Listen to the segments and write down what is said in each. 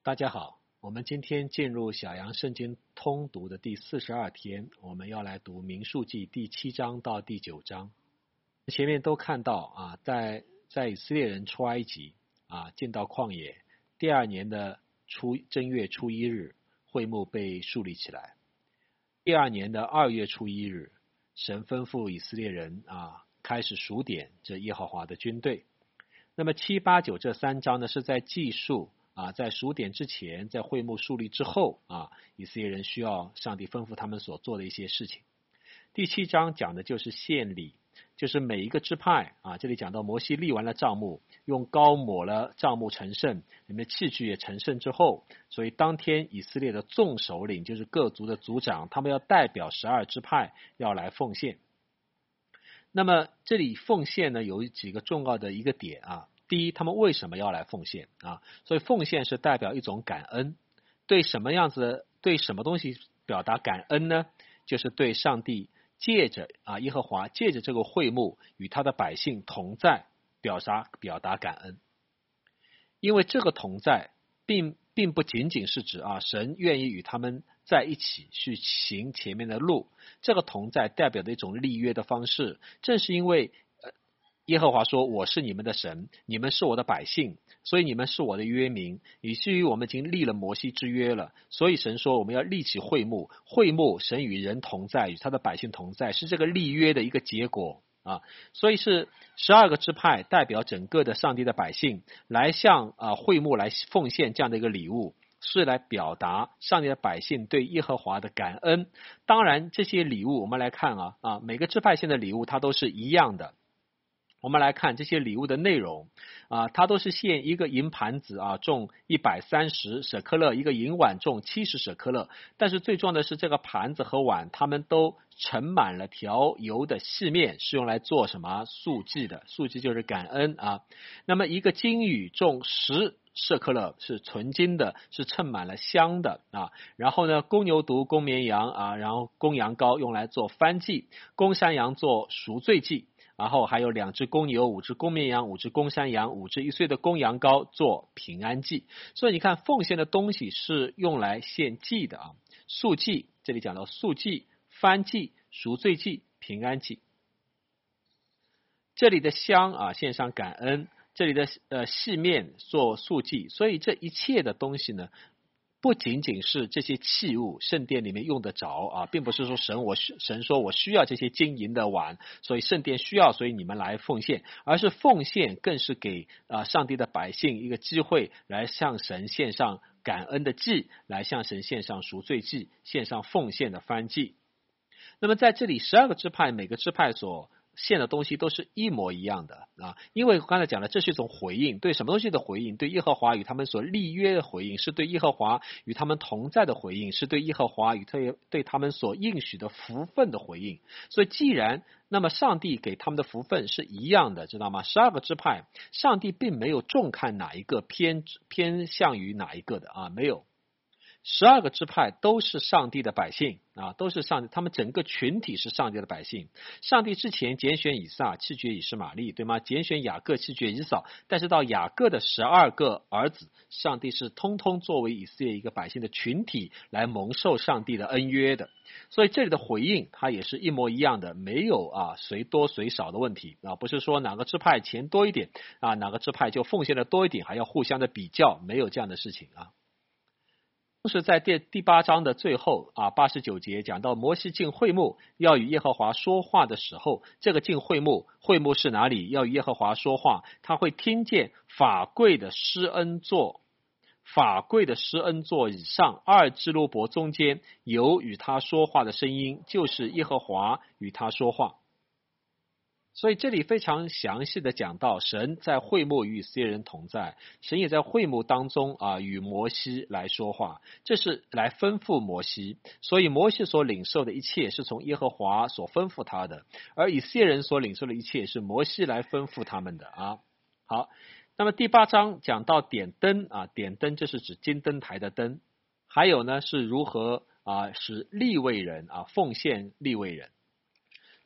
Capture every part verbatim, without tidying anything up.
大家好，我们今天进入小羊圣经通读的第四十二天，我们要来读民数记第七章到第九章。前面都看到啊，在在以色列人出埃及啊，进到旷野，第二年的初正月初一日，会幕被树立起来。第二年的二月初一日，神吩咐以色列人啊，开始数点这耶和华的军队。那么七八九这三章呢，是在记述啊，在数点之前，在会幕树立之后啊，以色列人需要上帝吩咐他们所做的一些事情。第七章讲的就是献礼，就是每一个支派啊，这里讲到摩西立完了帐幕，用膏抹了帐幕成圣，里面器具也成圣之后，所以当天以色列的众首领，就是各族的族长，他们要代表十二支派要来奉献。那么这里奉献呢，有几个重要的一个点啊。第一，他们为什么要来奉献啊？所以奉献是代表一种感恩，对什么样子，对什么东西表达感恩呢？就是对上帝借着啊耶和华借着这个会幕与他的百姓同在，表达表达感恩。因为这个同在并并不仅仅是指啊神愿意与他们在一起去行前面的路，这个同在代表的一种立约的方式。正是因为耶和华说我是你们的神，你们是我的百姓，所以你们是我的约民，以至于我们已经立了摩西之约了。所以神说我们要立起会幕，会幕神与人同在，与他的百姓同在，是这个立约的一个结果啊。所以是十二个支派代表整个的上帝的百姓来向啊会幕来奉献这样的一个礼物，是来表达上帝的百姓对耶和华的感恩。当然这些礼物我们来看啊啊每个支派献的礼物它都是一样的。我们来看这些礼物的内容啊，它都是献一个银盘子啊，重一百三十舍克勒，一个银碗重七十舍克勒。但是最重要的是这个盘子和碗，它们都盛满了调油的细面，是用来做什么？素祭的。素祭就是感恩啊。那么一个金羽重十舍克勒，是纯金的，是盛满了香的啊。然后呢，公牛犊、公绵羊啊，然后公羊羔用来做燔祭，公山羊做赎罪祭。然后还有两只公牛，五只公绵羊，五只公山羊，五只一岁的公羊羔做平安祭。所以你看奉献的东西是用来献祭的啊，素祭，这里讲到素祭、燔祭、赎罪祭、平安祭。这里的香啊，献上感恩，这里的呃细面做素祭。所以这一切的东西呢，不仅仅是这些器物圣殿里面用得着啊，并不是说神我神说我需要这些金银的碗，所以圣殿需要，所以你们来奉献，而是奉献更是给啊上帝的百姓一个机会来向神献上感恩的祭，来向神献上赎罪祭，献上奉献的燔祭。那么在这里十二个支派，每个支派所献的东西都是一模一样的啊，因为刚才讲了，这是一种回应，对什么东西的回应？对耶和华与他们所立约的回应，是对耶和华与他们同在的回应，是对耶和华与对对他们所应许的福分的回应。所以既然那么上帝给他们的福分是一样的，知道吗？十二个支派，上帝并没有重看哪一个，偏偏向于哪一个的啊，没有。十二个支派都是上帝的百姓啊，都是上帝，他们整个群体是上帝的百姓。上帝之前拣选以撒，弃绝以实玛利，对吗？拣选雅各，弃绝以扫。但是到雅各的十二个儿子，上帝是通通作为以色列一个百姓的群体来蒙受上帝的恩约的。所以这里的回应，它也是一模一样的，没有啊谁多谁少的问题啊，不是说哪个支派钱多一点啊，哪个支派就奉献的多一点，还要互相的比较，没有这样的事情啊。是在第第八章的最后啊，八十九节讲到摩西进会幕要与耶和华说话的时候，这个进会幕，会幕是哪里？要与耶和华说话，他会听见法柜的施恩座，法柜的施恩座以上二基路伯中间有与他说话的声音，就是耶和华与他说话。所以这里非常详细的讲到，神在会幕与以色列人同在，神也在会幕当中啊与摩西来说话，这是来吩咐摩西。所以摩西所领受的一切是从耶和华所吩咐他的，而以色列人所领受的一切是摩西来吩咐他们的啊。好，那么第八章讲到点灯啊，点灯这是指金灯台的灯，还有呢是如何啊使利未人啊奉献利未人。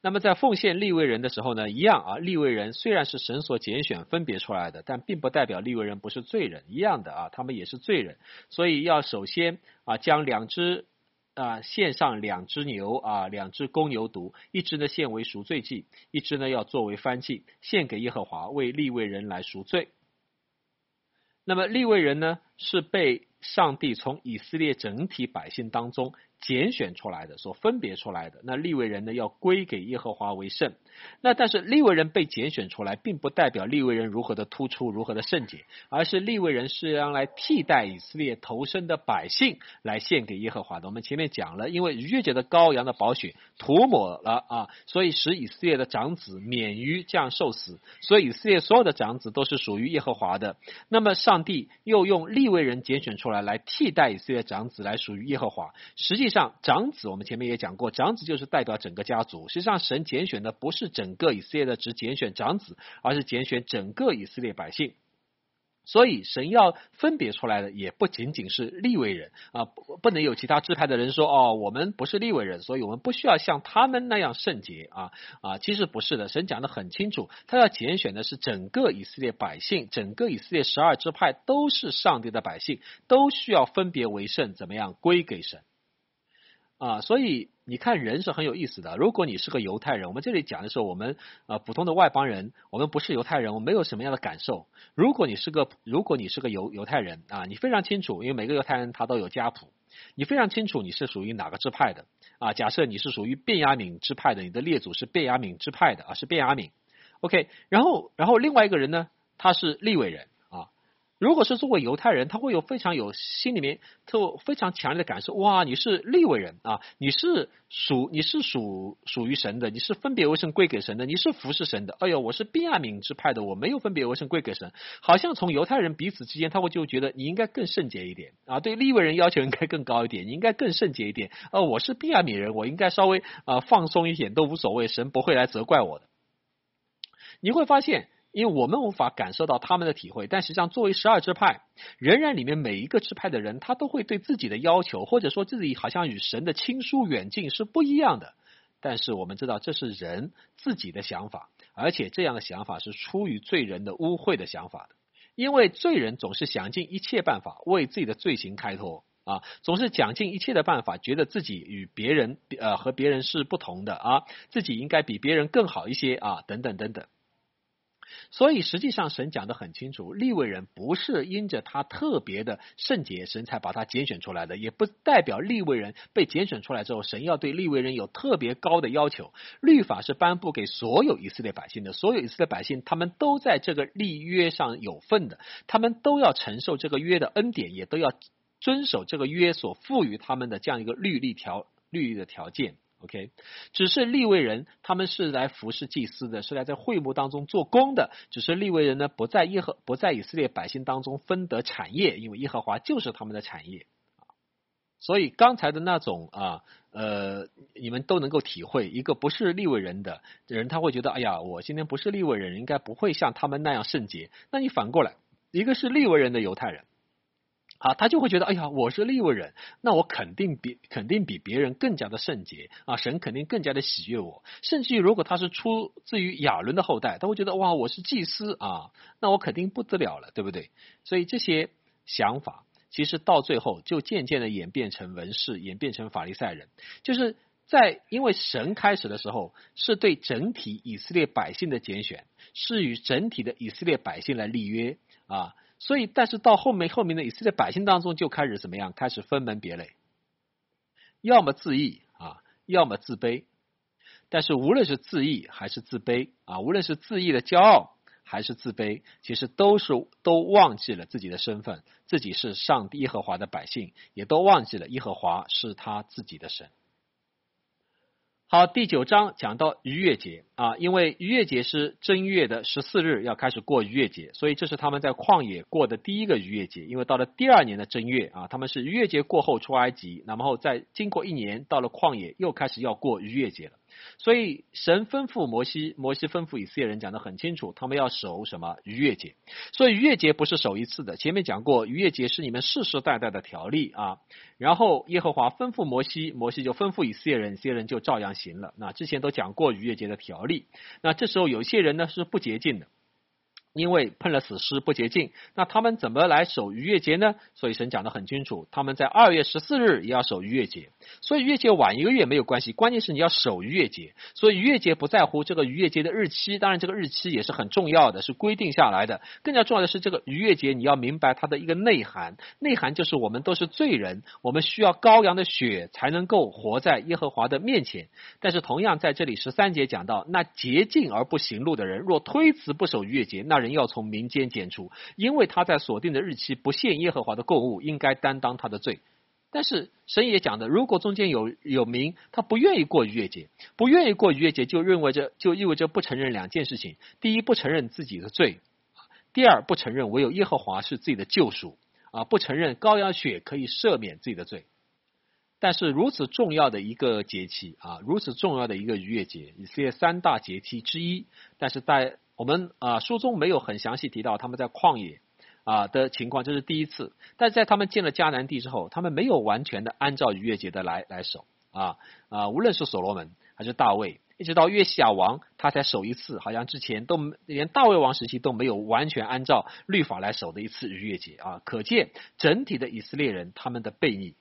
那么在奉献利未人的时候呢，一样啊，利未人虽然是神所拣选分别出来的，但并不代表利未人不是罪人，一样的啊，他们也是罪人，所以要首先啊将两只啊献上两只牛啊，两只公牛犊，一只呢献为赎罪祭，一只呢要作为燔祭，献给耶和华，为利未人来赎罪。那么利未人呢是被上帝从以色列整体百姓当中拣选出来的，所分别出来的，那利未人呢要归给耶和华为圣。那但是利未人被拣选出来，并不代表利未人如何的突出，如何的圣洁，而是利未人是要来替代以色列头生的百姓来献给耶和华的。我们前面讲了，因为逾越节的羔羊的宝血涂抹了啊，所以使以色列的长子免于这样受死，所以以色列所有的长子都是属于耶和华的。那么上帝又用利未人拣选出来来替代以色列长子来属于耶和华。实际上长子我们前面也讲过，长子就是代表整个家族，实际上神拣选的不是整个以色列的只拣选长子，而是拣选整个以色列百姓。所以神要分别出来的也不仅仅是利未人啊，不不能有其他支派的人说哦，我们不是利未人，所以我们不需要像他们那样圣洁啊啊，其实不是的，神讲得很清楚，他要拣选的是整个以色列百姓，整个以色列十二支派都是上帝的百姓，都需要分别为圣，怎么样归给神啊，所以你看人是很有意思的。如果你是个犹太人，我们这里讲的是我们呃普通的外邦人，我们不是犹太人，我们没有什么样的感受。如果你是个如果你是个犹犹太人啊，你非常清楚，因为每个犹太人他都有家谱，你非常清楚你是属于哪个支派的啊。假设你是属于便雅悯支派的，你的列祖是便雅悯支派的啊，是便雅悯。OK， 然后然后另外一个人呢，他是利未人。如果是作为犹太人，他会有非常有心里面特非常强烈的感受，哇，你是利未人啊，你是属你是属属于神的，你是分别为圣归给神的，你是服侍神的。哎呦，我是便雅悯支派的，我没有分别为圣归给神。好像从犹太人彼此之间，他会就觉得你应该更圣洁一点啊，对利未人要求应该更高一点，你应该更圣洁一点。呃，我是便雅悯人，我应该稍微啊、呃、放松一点都无所谓，神不会来责怪我的。你会发现。因为我们无法感受到他们的体会，但实际上作为十二支派，仍然里面每一个支派的人，他都会对自己的要求，或者说自己好像与神的亲疏远近是不一样的。但是我们知道这是人自己的想法，而且这样的想法是出于罪人的污秽的想法的。因为罪人总是想尽一切办法为自己的罪行开脱啊，总是讲尽一切的办法，觉得自己与别人呃和别人是不同的啊，自己应该比别人更好一些啊，等等等等。所以实际上神讲得很清楚，利未人不是因着他特别的圣洁，神才把他拣选出来的，也不代表利未人被拣选出来之后，神要对利未人有特别高的要求。律法是颁布给所有以色列百姓的，所有以色列百姓他们都在这个立约上有份的，他们都要承受这个约的恩典，也都要遵守这个约所赋予他们的这样一个律例条律例的条件。OK， 只是利未人他们是来服侍祭司的，是来在会幕当中做工的，只是利未人呢不在耶和不在以色列百姓当中分得产业，因为耶和华就是他们的产业。所以刚才的那种啊呃你们都能够体会，一个不是利未人的人他会觉得哎呀，我今天不是利未人，应该不会像他们那样圣洁。那你反过来，一个是利未人的犹太人啊，他就会觉得，哎呀，我是利未人，那我肯定比肯定比别人更加的圣洁啊，神肯定更加的喜悦我。甚至于如果他是出自于亚伦的后代，他会觉得，哇，我是祭司啊，那我肯定不得了了，对不对？所以这些想法，其实到最后就渐渐的演变成文士，演变成法利赛人，就是在因为神开始的时候是对整体以色列百姓的拣选，是与整体的以色列百姓来立约啊。所以，但是到后面后面的以色列百姓当中就开始怎么样？开始分门别类，要么自义啊，要么自卑。但是无论是自义还是自卑啊，无论是自义的骄傲还是自卑，其实都是都忘记了自己的身份，自己是上帝耶和华的百姓，也都忘记了耶和华是他自己的神。好，第九章讲到逾越节啊，因为逾越节是正月的十四日要开始过逾越节，所以这是他们在旷野过的第一个逾越节。因为到了第二年的正月啊，他们是逾越节过后出埃及，然后再经过一年到了旷野又开始要过逾越节了。 所以神吩咐摩西，摩西吩咐以色列人讲得很清楚，他们要守什么？逾越节。所以逾越节不是守一次的，前面讲过，逾越节是你们世世代代的条例啊。然后耶和华吩咐摩西，摩西就吩咐以色列人，以色列人就照样行了。那之前都讲过逾越节的条例。那这时候有些人呢是不洁净的，因为碰了死尸不洁净，那他们怎么来守逾越节呢？所以神讲得很清楚，他们在二月十四日也要守逾越节。所以逾越节晚一个月没有关系，关键是你要守逾越节。所以逾越节不在乎这个逾越节的日期，当然这个日期也是很重要的，是规定下来的。更加重要的是这个逾越节你要明白它的一个内涵，内涵就是我们都是罪人，我们需要羔羊的血才能够活在耶和华的面前。但是同样在这里十三节讲到，那洁净而不行路的人，若推辞不守逾越节，那人要从民间剪除，因为他在锁定的日期不献耶和华的供物，应该担当他的罪。但是神也讲的，如果中间有有民他不愿意过逾越节，不愿意过逾越节，就认为着就意味着不承认两件事情：第一，不承认自己的罪；第二，不承认唯有耶和华是自己的救赎啊，不承认羔羊血可以赦免自己的罪。但是如此重要的一个节期啊，如此重要的一个逾越节，以色列三大节期之一，但是在我们啊书中没有很详细提到他们在旷野啊的情况，这是第一次。但是在他们进了迦南地之后，他们没有完全的按照逾越节的来来守啊啊，无论是所罗门还是大卫，一直到约西亚王他才守一次，好像之前都连大卫王时期都没有完全按照律法来守的一次逾越节啊，可见整体的以色列人他们的悖逆。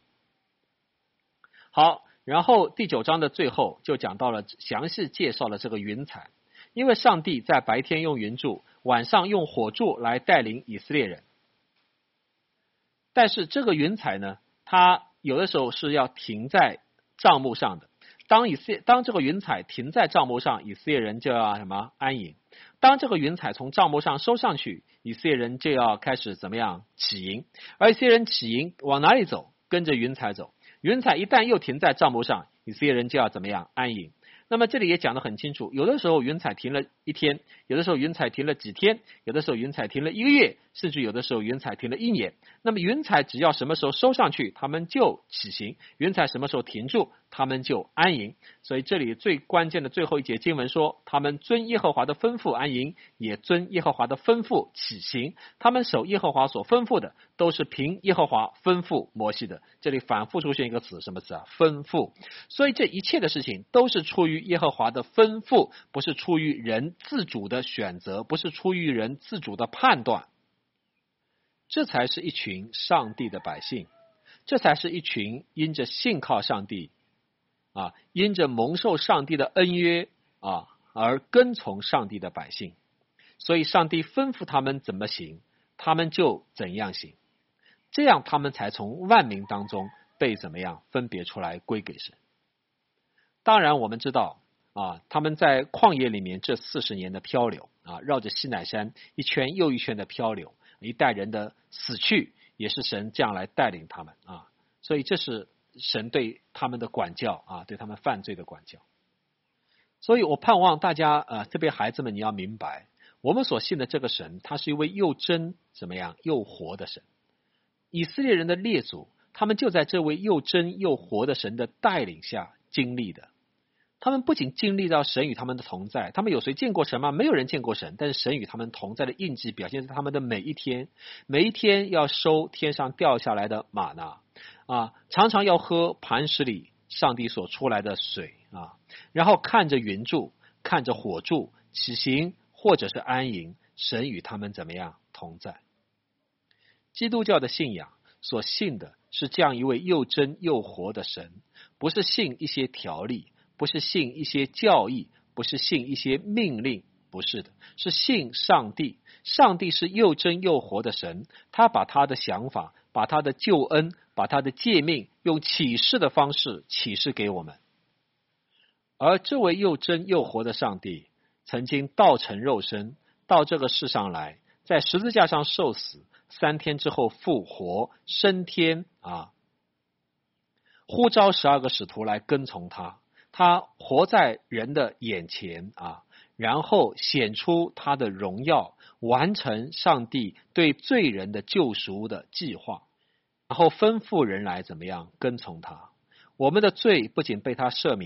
好，然后第九章的最后就讲到了，详细介绍了这个云彩。因为上帝在白天用云柱，晚上用火柱来带领以色列人。但是这个云彩呢，它有的时候是要停在帐幕上的。当以色当这个云彩停在帐幕上，以色列人就要什么安营；当这个云彩从帐幕上收上去，以色列人就要开始怎么样起营。而以色列人起营往哪里走？跟着云彩走。云彩一旦又停在帐幕上，以色列人就要怎么样安营。那么这里也讲得很清楚，有的时候云彩停了一天，有的时候云彩停了几天，有的时候云彩停了一个月，甚至有的时候云彩停了一年。那么云彩只要什么时候收上去，他们就起行；云彩什么时候停住，他们就安营。所以这里最关键的最后一节经文说，他们遵耶和华的吩咐安营，也遵耶和华的吩咐起行。他们守耶和华所吩咐的，都是凭耶和华吩咐摩西的。这里反复出现一个词，什么词啊？吩咐。所以这一切的事情都是出于耶和华的吩咐，不是出于人自主的选择，不是出于人自主的判断。这才是一群上帝的百姓，这才是一群因着信靠上帝啊，因着蒙受上帝的恩约啊而跟从上帝的百姓。所以上帝吩咐他们怎么行，他们就怎样行，这样他们才从万民当中被怎么样分别出来归给神。当然我们知道啊，他们在旷野里面这四十年的漂流啊，绕着西乃山一圈又一圈的漂流，一代人的死去也是神这样来带领他们啊，所以这是神对他们的管教啊，对他们犯罪的管教。所以我盼望大家呃，特别孩子们，你要明白，我们所信的这个神，他是一位又真怎么样又活的神。以色列人的列祖，他们就在这位又真又活的神的带领下经历的。他们不仅经历到神与他们的同在，他们有谁见过神吗？没有人见过神，但是神与他们同在的印记表现在他们的每一天，每一天要收天上掉下来的玛纳啊，常常要喝磐石里上帝所出来的水啊，然后看着云柱，看着火柱起行或者是安营，神与他们怎么样同在。基督教的信仰所信的是这样一位又真又活的神，不是信一些条例，不是信一些教义，不是信一些命令，不是的，是信上帝。上帝是又真又活的神，他把他的想法，把他的救恩，把他的诫命用启示的方式启示给我们。而这位又真又活的上帝曾经道成肉身到这个世上来，在十字架上受死，三天之后复活升天啊，呼召十二个使徒来跟从他，他活在人的眼前啊，然后显出他的荣耀，完成上帝对罪人的救赎的计划，然后吩咐人来怎么样跟从他。我们的罪不仅被他赦免，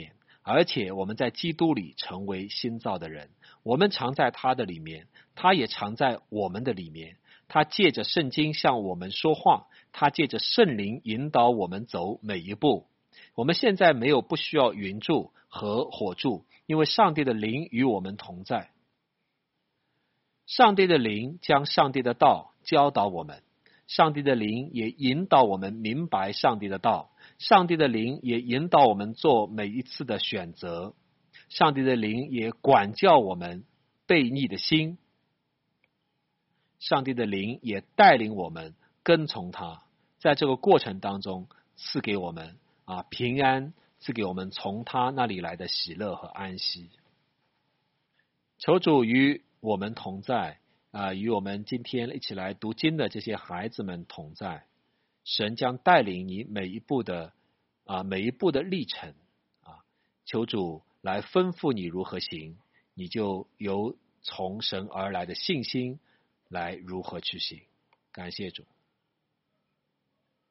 而且我们在基督里成为新造的人，我们常在他的里面，他也常在我们的里面。他借着圣经向我们说话，他借着圣灵引导我们走每一步。我们现在没有不需要云柱和火柱，因为上帝的灵与我们同在。上帝的灵将上帝的道教导我们，上帝的灵也引导我们明白上帝的道，上帝的灵也引导我们做每一次的选择，上帝的灵也管教我们悖逆的心，上帝的灵也带领我们跟从他，在这个过程当中赐给我们啊平安，赐给我们从他那里来的喜乐和安息。求主与我们同在啊，与我们今天一起来读经的这些孩子们同在。神将带领你每一步的啊每一步的历程啊，求主来吩咐你如何行，你就由从神而来的信心来如何去行。感谢主。